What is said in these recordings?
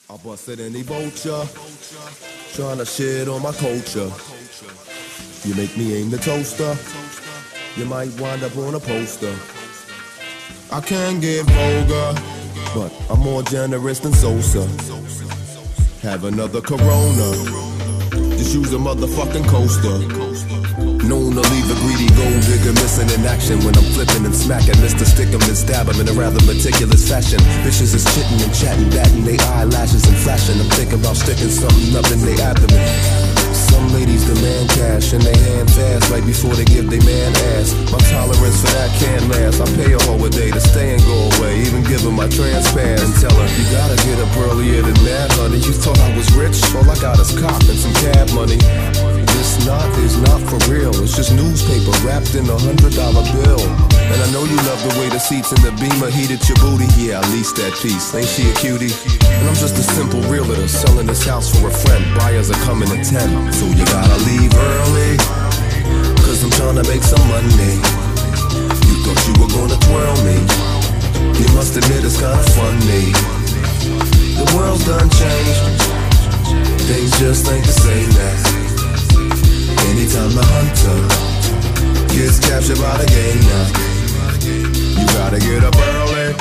I busted any vulture, trying to shit on my culture. You make me aim the toaster, you might wind up on a poster. I can get vulgar, but I'm more generous than Sosa. Have another Corona, just use a motherfucking coaster. Known to leave a greedy gold digger missing in action when I'm flipping and smacking. Mr. Stick 'em and stab 'em in a rather meticulous fashion. Bitches is chitting and chatting, batting they eyelashes and flashing. I'm thinking about sticking something up in their abdomen. Some ladies demand cash and they hand fast right before they give they man ass. My tolerance for that can't last. I pay a hoe a day to stay and go away, even give her my transparent and tell her, you gotta get up earlier than that, honey. You thought I was rich? All I got is cock and some cab money. This knot is not for real, it's just newspaper wrapped in $100 bill. And I know you love the way the seats in the Beamer heated your booty. Yeah, I leased that piece, ain't she a cutie? And I'm just a simple realtor selling this house for a friend. Buyers are coming at 10, so you gotta leave early, cause I'm trying to make some money. You thought you were gonna twirl me, you must admit it's kinda funny. The world's done changed, things just ain't the same now. Anytime the hunter gets captured by the game now, you gotta get up early,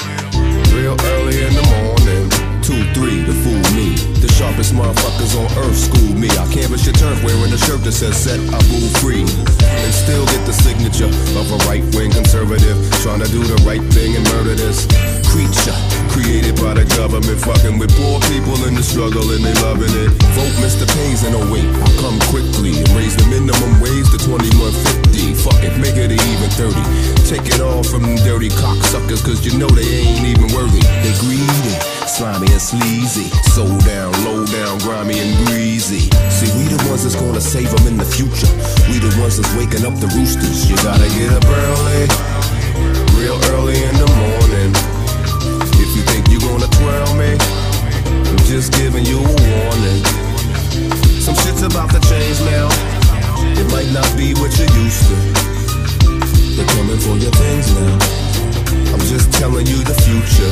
real early in the morning. 2, 3 to fool me. The sharpest motherfuckers on earth school me. I canvas your turf wearing a shirt that says set Abu free, and still get the signature of a right-wing conservative trying to do the right thing and murder this creature created by the government, fucking with poor people in the struggle and they loving it. Vote Mr. Pays and oh wait, I'll come quickly and raise the minimum wage to $21.50. Fuck it, make it even 30. Take it all from them dirty cocksuckers, cause you know they ain't even worthy. They greedy, slimy and sleazy, so down, low down, grimy and greasy. See, we the ones that's gonna save them in the future. We the ones that's waking up the roosters. You gotta get up early, real early in the morning. If you think you're gonna twirl me, I'm just giving you a warning. Some shit's about to change now, it might not be what you used to. They're coming for your things now, I'm just telling you the future.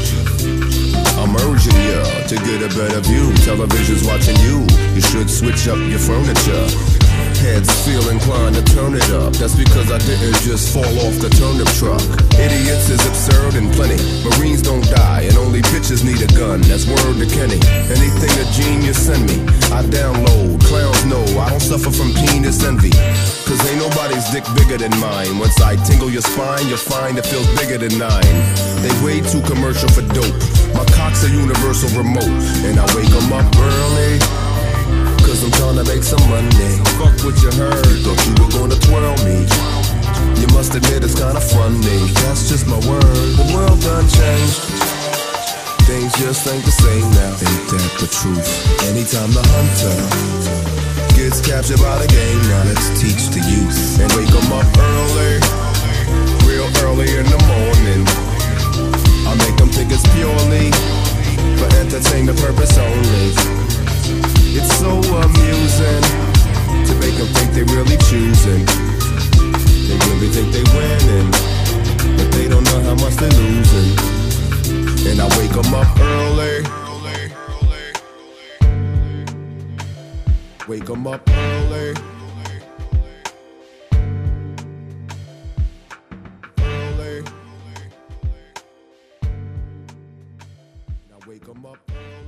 I'm urging ya to get a better view. Television's watching you, you should switch up your furniture. Heads feel inclined to turn it up, that's because I didn't just fall off the turnip truck. Idiots is absurd and plenty, Marines don't die and only bitches need a gun, that's word to Kenny. Anything a genius send me, I download. Clowns know I don't suffer from penis envy, cause ain't nobody's dick bigger than mine. Once I tingle your spine, you'll find it feels bigger than 9. They way too commercial for dope, my cock's a universal remote, and I wake 'em up early, cause I'm trying to make some money. Fuck what you heard, thought you were gonna twirl me. You must admit it's kinda funny, that's just my word. The world done changed, things just ain't the same now. Ain't that the truth? Anytime the hunter gets captured by the game, now let's teach the youth and wake 'em up early, real early in the morning. I make them think it's purely for entertainment purpose only. It's so amusing to make them think they really choosing. They really think they winning, but they don't know how much they losing. And I wake 'em up early, wake 'em up early, early. Now wake 'em up early.